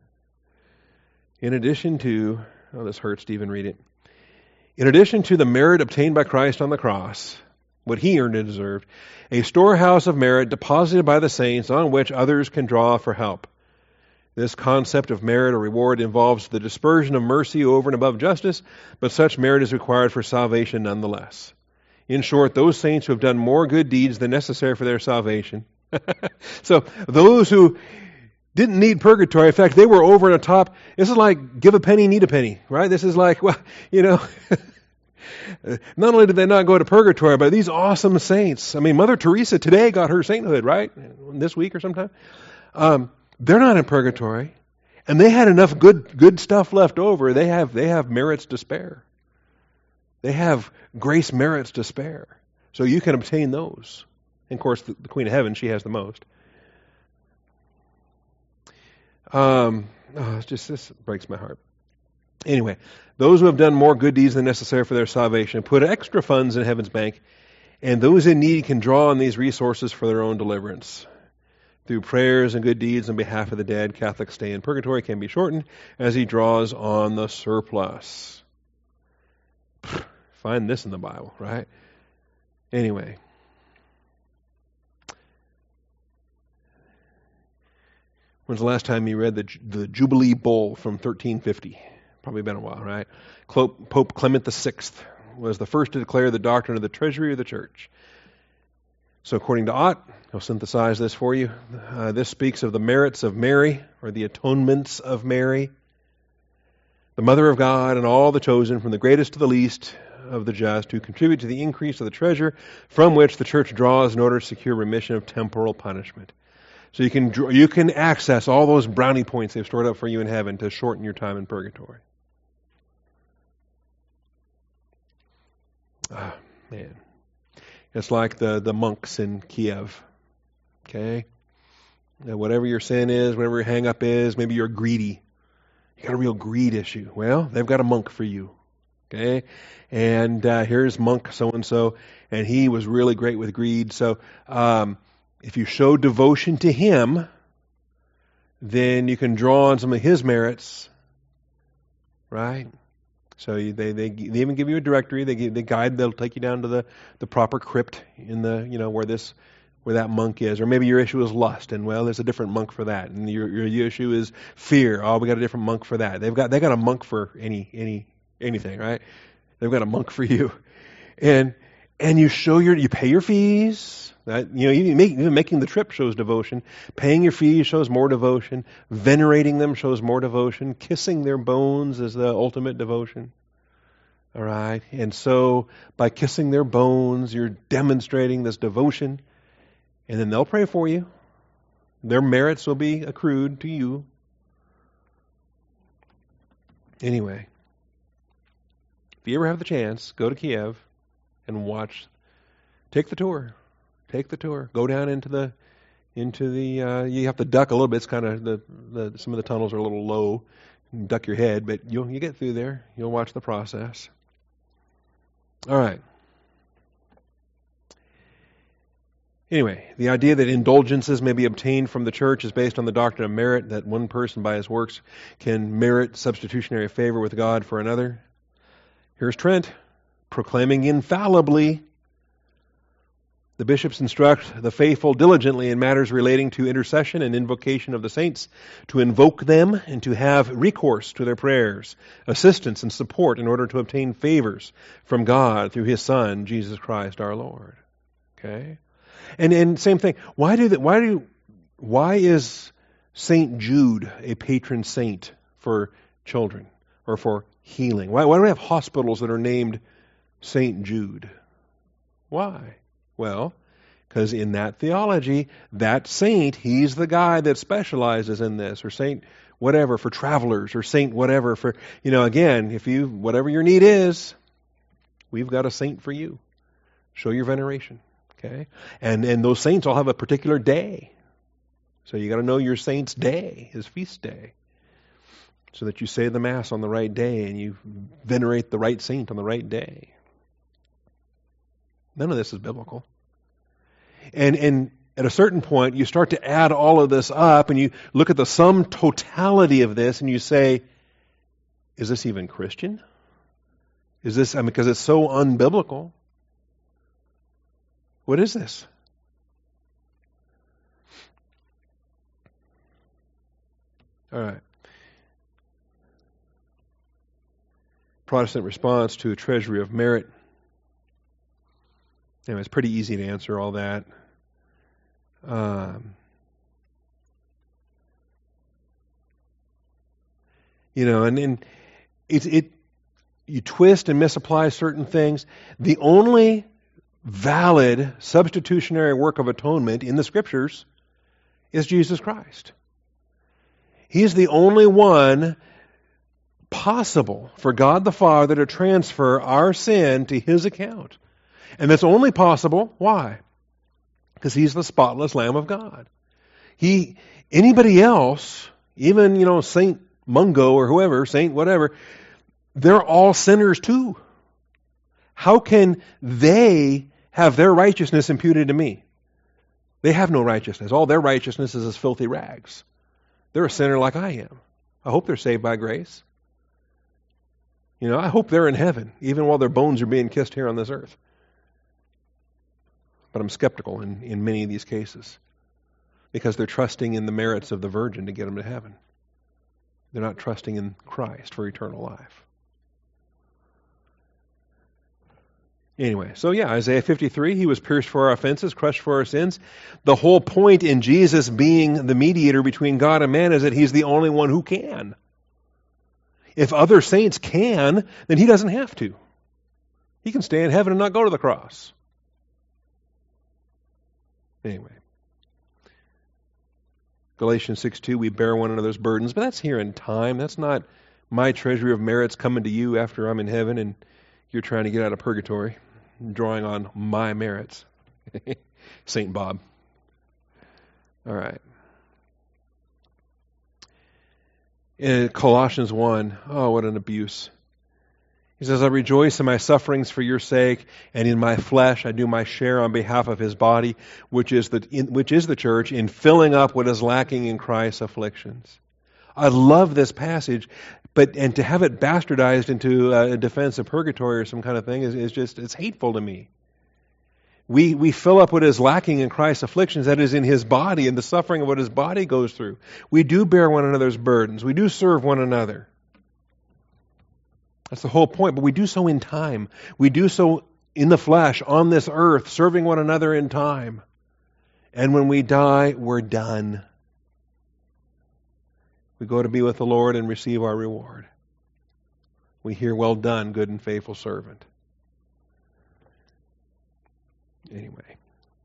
in addition to, oh, this hurts to even read it. In addition to the merit obtained by Christ on the cross, what He earned and deserved, a storehouse of merit deposited by the saints on which others can draw for help. This concept of merit or reward involves the dispersion of mercy over and above justice, but such merit is required for salvation nonetheless. In short, those saints who have done more good deeds than necessary for their salvation. So those who didn't need purgatory, in fact, they were over and top. This is like give a penny, need a penny, right? This is like, well, you know, not only did they not go to purgatory, but these awesome saints. I mean, Mother Teresa today got her sainthood, right? This week or sometime. Um, they're not in purgatory, and they had enough good good stuff left over. They have they have merits to spare. They have grace merits to spare, so you can obtain those. And of course, the, the Queen of Heaven, she has the most. Um, oh, it's just this breaks my heart. Anyway, those who have done more good deeds than necessary for their salvation put extra funds in heaven's bank, and those in need can draw on these resources for their own deliverance. Through prayers and good deeds on behalf of the dead, Catholic stay in purgatory can be shortened as he draws on the surplus. Find this in the Bible, right? Anyway. When's the last time you read the, the Jubilee Bull from thirteen fifty? Probably been a while, right? Pope Clement the Sixth was the first to declare the doctrine of the treasury of the church. So according to Ott, I'll synthesize this for you. Uh, this speaks of the merits of Mary, or the atonements of Mary, the Mother of God, and all the chosen, from the greatest to the least of the just, who contribute to the increase of the treasure from which the church draws in order to secure remission of temporal punishment. So you can you can access all those brownie points they've stored up for you in heaven to shorten your time in purgatory. Ah, man. It's like the, the monks in Kiev. Okay? Now, whatever your sin is, whatever your hang-up is, maybe you're greedy. You got a real greed issue. Well, they've got a monk for you. Okay? And uh, here's monk so-and-so, and he was really great with greed. So um, if you show devotion to him, then you can draw on some of his merits. Right? So you, they, they they even give you a directory. They give, they guide. They'll take you down to the, the proper crypt in the you know where this where that monk is. Or maybe your issue is lust, and well, there's a different monk for that. And your your issue is fear. Oh, we got a different monk for that. They've got they got a monk for any any anything, right? They've got a monk for you, and and you show your you pay your fees. That you know even, make, even making the trip shows devotion. Paying your fees shows more devotion. Venerating them shows more devotion. Kissing their bones is the ultimate devotion. All right, and so by kissing their bones, you're demonstrating this devotion, and then they'll pray for you. Their merits will be accrued to you. Anyway, if you ever have the chance, go to Kiev and watch. Take the tour. Take the tour. Go down into the into the. Uh, you have to duck a little bit. It's kind of the, the some of the tunnels are a little low. You duck your head, but you'll you get through there. You'll watch the process. All right. Anyway, the idea that indulgences may be obtained from the church is based on the doctrine of merit, that one person by his works can merit substitutionary favor with God for another. Here's Trent proclaiming infallibly, the bishops instruct the faithful diligently in matters relating to intercession and invocation of the saints, to invoke them and to have recourse to their prayers, assistance and support in order to obtain favors from God through His Son, Jesus Christ our Lord. Okay? And and same thing. Why do that? Why do? Why is Saint Jude a patron saint for children or for healing? Why why do we have hospitals that are named Saint Jude? Why? Well, because in that theology, that saint, he's the guy that specializes in this, or saint whatever for travelers, or saint whatever for, you know, again, if you, whatever your need is, we've got a saint for you. Show your veneration, okay? And and those saints all have a particular day. So you got to know your saint's day, his feast day, so that you say the Mass on the right day and you venerate the right saint on the right day. None of this is biblical. And and at a certain point, you start to add all of this up, and you look at the sum totality of this, and you say, is this even Christian? Is this, I mean, because it's so unbiblical. What is this? All right. Protestant response to a treasury of merit. Anyway, it's pretty easy to answer all that. Um, you know, and, and it, it you twist and misapply certain things. The only valid substitutionary work of atonement in the Scriptures is Jesus Christ. He is the only one possible for God the Father to transfer our sin to His account. And that's only possible, why? Because He's the spotless Lamb of God. He, anybody else, even, you know, Saint Mungo or whoever, Saint whatever, they're all sinners too. How can they have their righteousness imputed to me? They have no righteousness. All their righteousness is as filthy rags. They're a sinner like I am. I hope they're saved by grace. You know, I hope they're in heaven, even while their bones are being kissed here on this earth. But I'm skeptical in, in many of these cases because they're trusting in the merits of the Virgin to get them to heaven. They're not trusting in Christ for eternal life. Anyway, so yeah, Isaiah fifty-three, he was pierced for our offenses, crushed for our sins. The whole point in Jesus being the mediator between God and man is that he's the only one who can. If other saints can, then he doesn't have to. He can stay in heaven and not go to the cross. Anyway. Galatians six two, we bear one another's burdens, but that's here in time. That's not my treasury of merits coming to you after I'm in heaven and you're trying to get out of purgatory, drawing on my merits. Saint Bob. All right. In Colossians one, oh, what an abuse. He says, I rejoice in my sufferings for your sake, and in my flesh I do my share on behalf of his body, which is the in, which is the church, in filling up what is lacking in Christ's afflictions. I love this passage, but and to have it bastardized into a defense of purgatory or some kind of thing is, is just, it's hateful to me. We we fill up what is lacking in Christ's afflictions, that is in his body, and the suffering of what his body goes through. We do bear one another's burdens. We do serve one another. That's the whole point, but we do so in time. We do so in the flesh, on this earth, serving one another in time. And when we die, we're done. We go to be with the Lord and receive our reward. We hear, well done, good and faithful servant. Anyway.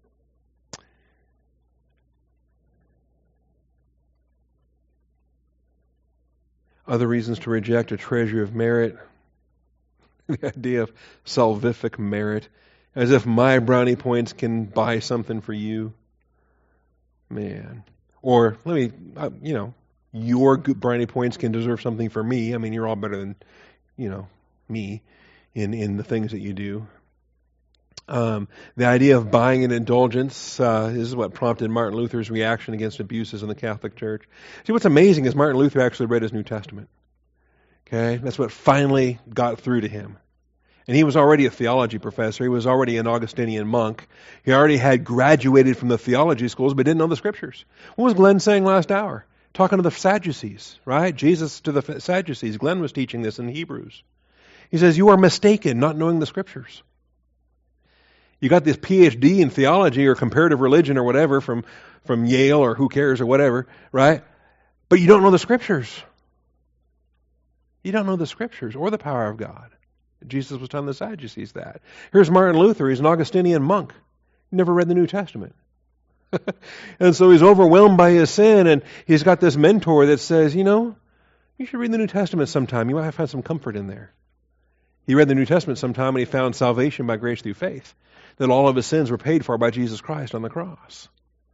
Other reasons to reject a treasure of merit. The idea of salvific merit, as if my brownie points can buy something for you. Man. Or, let me, uh, you know, your good brownie points can deserve something for me. I mean, you're all better than, you know, me in, in the things that you do. Um, the idea of buying an indulgence, uh, this is what prompted Martin Luther's reaction against abuses in the Catholic Church. See, what's amazing is Martin Luther actually read his New Testament. Okay, that's what finally got through to him. And he was already a theology professor. He was already an Augustinian monk. He already had graduated from the theology schools, but didn't know the Scriptures. What was Glenn saying last hour? Talking to the Sadducees, right? Jesus to the Sadducees. Glenn was teaching this in Hebrews. He says, you are mistaken not knowing the Scriptures. You got this P H D in theology or comparative religion or whatever from, from Yale or who cares or whatever, right? But you don't know the Scriptures. You don't know the Scriptures or the power of God. Jesus was telling the Sadducees that. Here's Martin Luther. He's an Augustinian monk. He never read the New Testament. And so he's overwhelmed by his sin, and he's got this mentor that says, you know, you should read the New Testament sometime. You might find some comfort in there. He read the New Testament sometime, and he found salvation by grace through faith, that all of his sins were paid for by Jesus Christ on the cross.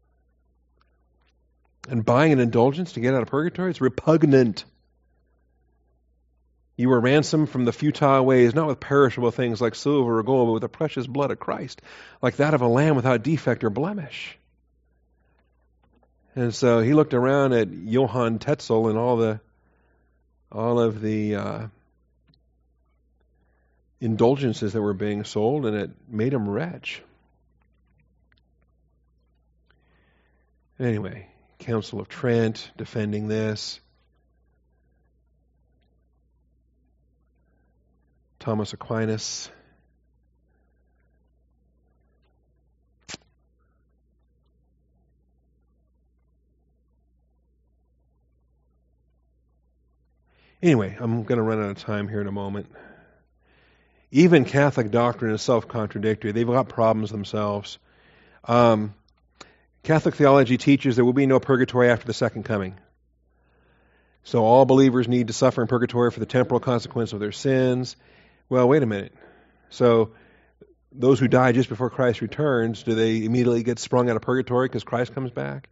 And buying an indulgence to get out of purgatory, it's repugnant. You were ransomed from the futile ways, not with perishable things like silver or gold, but with the precious blood of Christ, like that of a lamb without defect or blemish. And so he looked around at Johann Tetzel and all the, all of the uh, indulgences that were being sold, and it made him wretch. Anyway, Council of Trent defending this. Thomas Aquinas. Anyway, I'm going to run out of time here in a moment. Even Catholic doctrine is self-contradictory. They've got problems themselves. Um, Catholic theology teaches there will be no purgatory after the second coming. So all believers need to suffer in purgatory for the temporal consequence of their sins. Well, wait a minute. So those who die just before Christ returns, do they immediately get sprung out of purgatory because Christ comes back?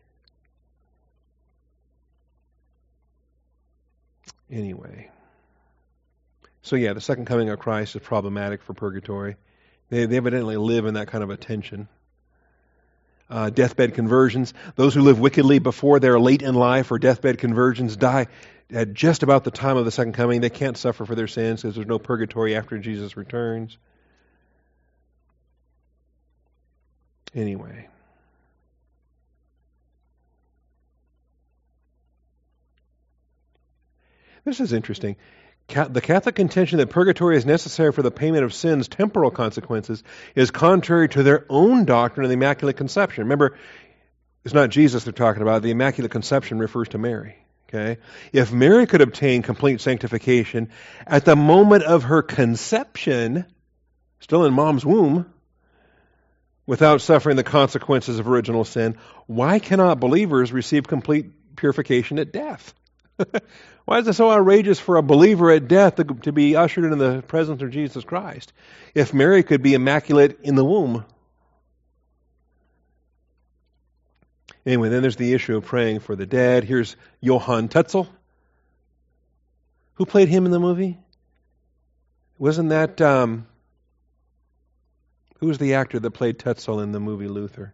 Anyway. So yeah, the second coming of Christ is problematic for purgatory. They, they evidently live in that kind of a tension. Uh, deathbed conversions. Those who live wickedly before they're late in life or deathbed conversions die at just about the time of the second coming. They can't suffer for their sins because there's no purgatory after Jesus returns. Anyway. This is interesting. The Catholic contention that purgatory is necessary for the payment of sins, temporal consequences, is contrary to their own doctrine of the Immaculate Conception. Remember, it's not Jesus they're talking about. The Immaculate Conception refers to Mary. Okay? If Mary could obtain complete sanctification at the moment of her conception, still in mom's womb, without suffering the consequences of original sin, why cannot believers receive complete purification at death? Why is it so outrageous for a believer at death to, to be ushered into the presence of Jesus Christ if Mary could be immaculate in the womb? Anyway, then there's the issue of praying for the dead. Here's Johann Tetzel. Who played him in the movie? Wasn't that... Um, who was the actor that played Tetzel in the movie Luther?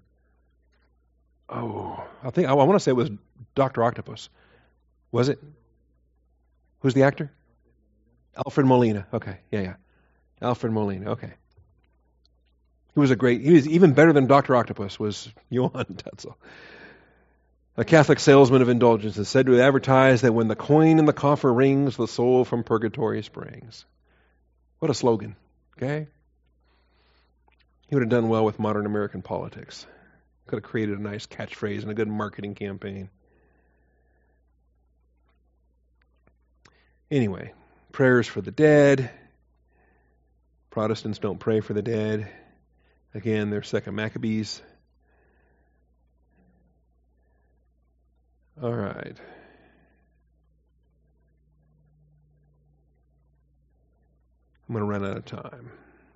Oh, I think I, I want to say it was Doctor Octopus. Was it? Who's the actor? Alfred Molina. Okay, yeah, yeah. Alfred Molina, okay. He was a great, he was even better than Doctor Octopus was Johann Tetzel. A Catholic salesman of indulgences said to advertise that when the coin in the coffer rings, the soul from purgatory springs. What a slogan, okay? He would have done well with modern American politics. Could have created a nice catchphrase and a good marketing campaign. Anyway, prayers for the dead. Protestants don't pray for the dead. Again, they're Second Maccabees. All right. I'm going to run out of time.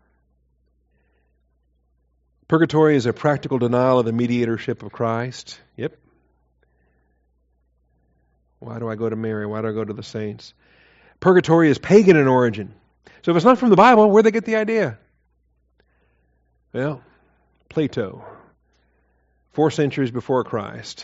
Purgatory is a practical denial of the mediatorship of Christ. Yep. Why do I go to Mary? Why do I go to the saints? Purgatory is pagan in origin. So if it's not from the Bible, where'd they get the idea? Well, Plato, four centuries before Christ.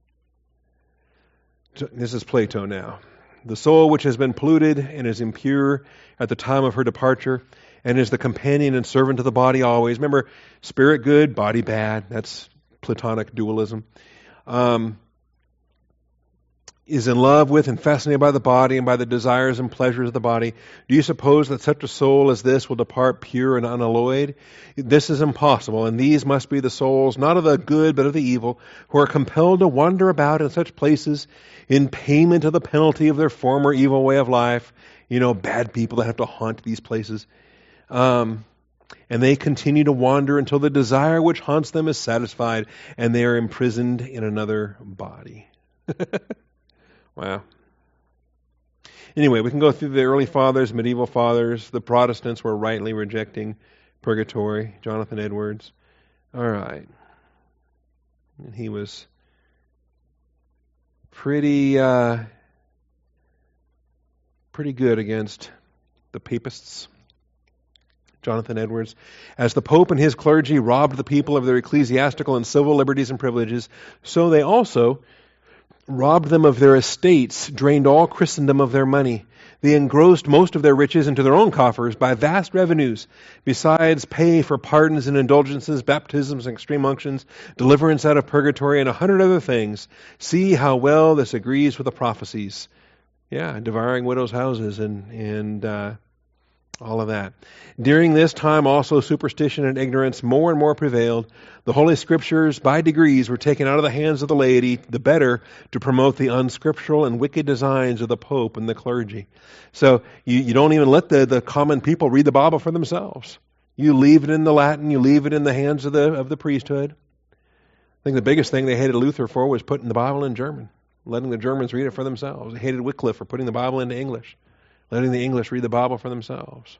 This is Plato now. The soul which has been polluted and is impure at the time of her departure and is the companion and servant of the body always. Remember, spirit good, body bad. That's Platonic dualism. Um, is in love with and fascinated by the body and by the desires and pleasures of the body. Do you suppose that such a soul as this will depart pure and unalloyed? This is impossible, and these must be the souls, not of the good, but of the evil, who are compelled to wander about in such places in payment of the penalty of their former evil way of life. You know, bad people that have to haunt these places. Um, and they continue to wander until the desire which haunts them is satisfied, and they are imprisoned in another body. Wow. Anyway, we can go through the early fathers, medieval fathers. The Protestants were rightly rejecting purgatory. Jonathan Edwards. All right. And he was pretty, uh, pretty good against the papists. Jonathan Edwards. As the Pope and his clergy robbed the people of their ecclesiastical and civil liberties and privileges, so they also robbed them of their estates, drained all Christendom of their money. They engrossed most of their riches into their own coffers by vast revenues, besides pay for pardons and indulgences, baptisms and extreme unctions, deliverance out of purgatory, and a hundred other things. See how well this agrees with the prophecies. Yeah, devouring widows' houses and, and uh, all of that. During this time also superstition and ignorance more and more prevailed. The Holy Scriptures by degrees were taken out of the hands of the laity, the better to promote the unscriptural and wicked designs of the Pope and the clergy. So you, you don't even let the, the common people read the Bible for themselves. You leave it in the Latin, you leave it in the hands of the of the priesthood. I think the biggest thing they hated Luther for was putting the Bible in German, letting the Germans read it for themselves. They hated Wycliffe for putting the Bible into English, letting the English read the Bible for themselves.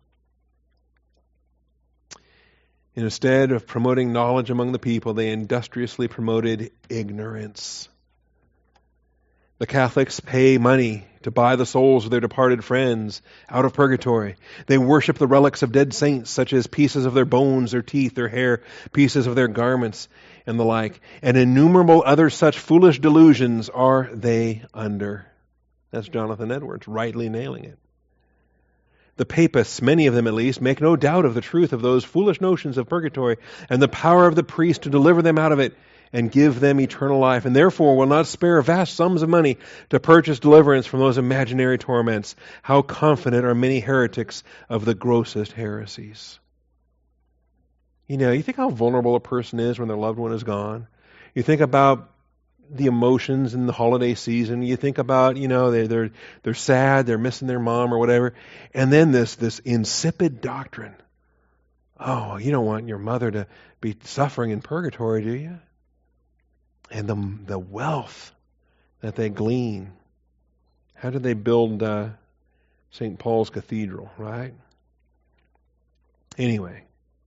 And instead of promoting knowledge among the people, they industriously promoted ignorance. The Catholics pay money to buy the souls of their departed friends out of purgatory. They worship the relics of dead saints, such as pieces of their bones, their teeth, their hair, pieces of their garments, and the like. And innumerable other such foolish delusions are they under. That's Jonathan Edwards, rightly nailing it. The papists, many of them at least, make no doubt of the truth of those foolish notions of purgatory and the power of the priest to deliver them out of it. and give them eternal life, and therefore will not spare vast sums of money to purchase deliverance from those imaginary torments. How confident are many heretics of the grossest heresies. You know, you think how vulnerable a person is when their loved one is gone. You think about the emotions in the holiday season. You think about, you know, they, they're they're sad, they're missing their mom or whatever, and then this this insipid doctrine. Oh, you don't want your mother to be suffering in purgatory, do you? And the the wealth that they glean. How did they build uh, Saint Paul's Cathedral, right? Anyway,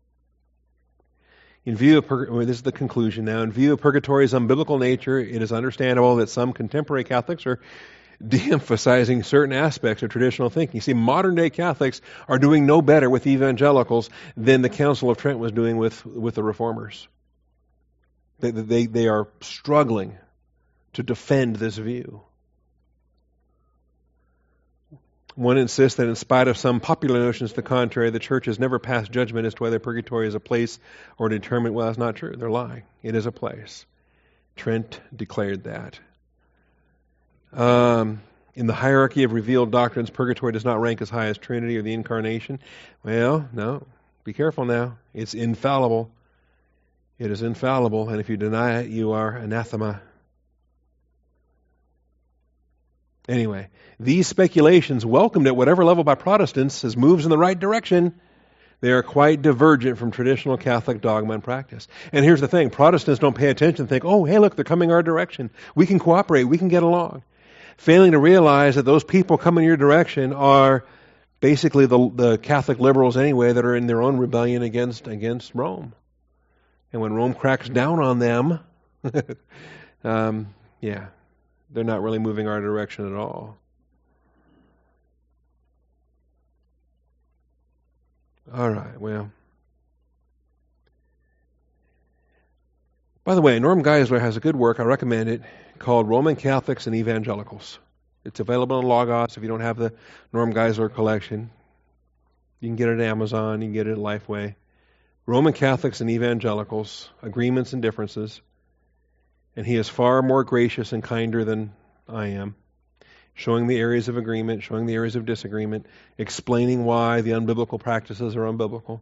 in view of pur- well, this is the conclusion now. In view of purgatory's unbiblical nature, it is understandable that some contemporary Catholics are de-emphasizing certain aspects of traditional thinking. You see, modern-day Catholics are doing no better with evangelicals than the Council of Trent was doing with, with the Reformers. They, they, they are struggling to defend this view. One insists that in spite of some popular notions to the contrary, the Church has never passed judgment as to whether purgatory is a place or determined. Well, that's not true. They're lying. It is a place. Trent declared that. Um, in the hierarchy of revealed doctrines, purgatory does not rank as high as Trinity or the Incarnation. Well, no. Be careful now. It's infallible. It is infallible, and if you deny it, you are anathema. Anyway, these speculations, welcomed at whatever level by Protestants as moves in the right direction, they are quite divergent from traditional Catholic dogma and practice. And here's the thing, Protestants don't pay attention and think, oh, hey, look, they're coming our direction. We can cooperate, we can get along. Failing to realize that those people coming your direction are basically the, the Catholic liberals anyway that are in their own rebellion against, against Rome. And when Rome cracks down on them, um, yeah, they're not really moving our direction at all. All right, well. By the way, Norm Geisler has a good work, I recommend it, called Roman Catholics and Evangelicals. It's available on Logos if you don't have the Norm Geisler collection. You can get it at Amazon, you can get it at Lifeway. Roman Catholics and Evangelicals, Agreements and Differences. And he is far more gracious and kinder than I am, showing the areas of agreement, showing the areas of disagreement, explaining why the unbiblical practices are unbiblical.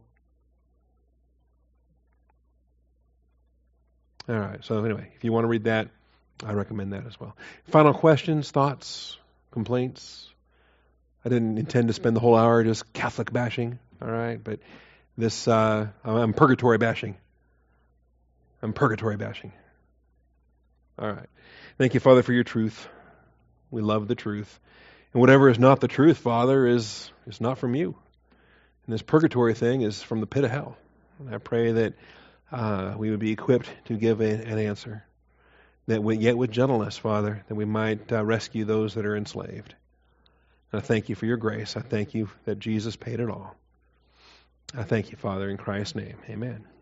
All right, so anyway, if you want to read that, I recommend that as well. Final questions, thoughts, complaints? I didn't intend to spend the whole hour just Catholic bashing, all right, but this, uh, I'm purgatory bashing. I'm purgatory bashing. All right. Thank you, Father, for your truth. We love the truth. And whatever is not the truth, Father, is, is not from you. And this purgatory thing is from the pit of hell. And I pray that uh, we would be equipped to give a, an answer. That we, yet with gentleness, Father, that we might uh, rescue those that are enslaved. And I thank you for your grace. I thank you that Jesus paid it all. I thank you, Father, in Christ's name. Amen.